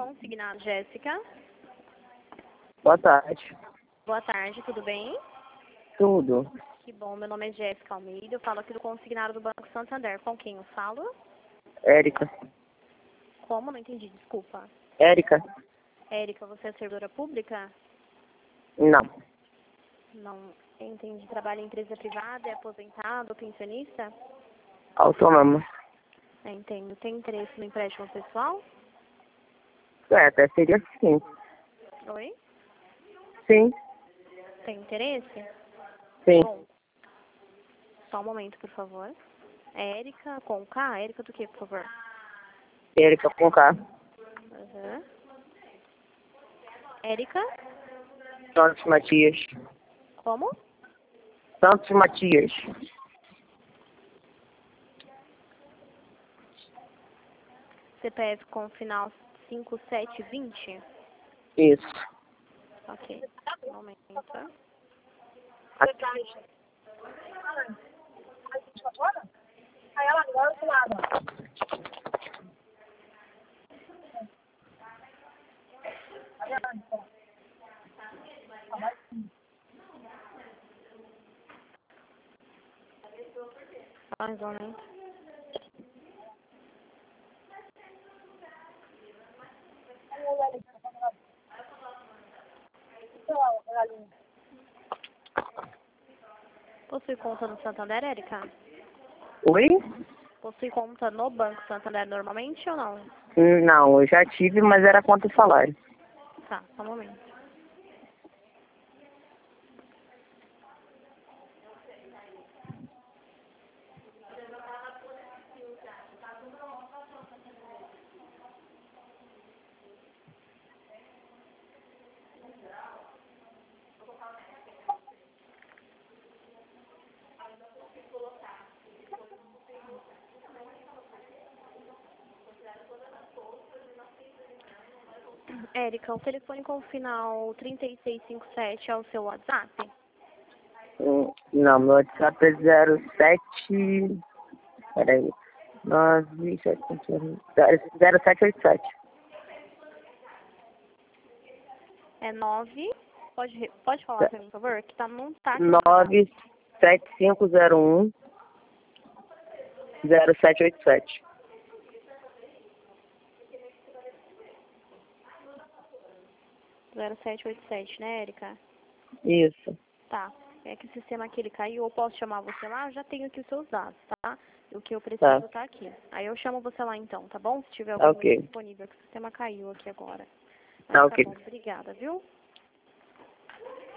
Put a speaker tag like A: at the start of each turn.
A: Consignado, Jéssica.
B: Boa tarde.
A: Boa tarde, tudo bem?
B: Tudo.
A: Que bom, meu nome é Jéssica Almeida, eu falo aqui do Consignado do Banco Santander. Com quem eu falo?
B: Érica.
A: Como? Não entendi, desculpa.
B: Érica?
A: Érica, você é servidora pública?
B: Não.
A: Não entendi. Trabalha em empresa privada, é aposentado, pensionista?
B: Autônoma.
A: Entendo. Tem interesse no empréstimo pessoal?
B: Até seria sim.
A: Oi?
B: Sim.
A: Tem interesse?
B: Sim.
A: Bom, só um momento, por favor. É Érica com K? Érica do que, por favor?
B: Érica com K.
A: Uhum. Érica?
B: Santos Matias.
A: Como?
B: Santos Matias.
A: CPF com final 5720?
B: Isso.
A: Ok. Um momento. Mais um momento. Possui conta no Santander, Érica?
B: Oi?
A: Possui conta no Banco Santander normalmente ou não?
B: Não, eu já tive, mas era contra o salário.
A: Tá, só um momento. Érica, o telefone com final 3657 é o seu WhatsApp?
B: Não, meu WhatsApp é 07... Peraí. 0787.
A: É 9. Pode falar pra mim, por favor? Que tá, não tá aqui.
B: 97501 0787.
A: Zero sete oito sete, né, Érica?
B: Isso.
A: Tá. É que o sistema aqui ele caiu, eu posso chamar você lá? Eu já tenho aqui os seus dados, tá? O que eu preciso tá aqui. Aí eu chamo você lá então, tá bom? Se tiver algum minuto disponível, que o sistema caiu aqui agora. Mas tá
B: Ok.
A: bom, obrigada, viu?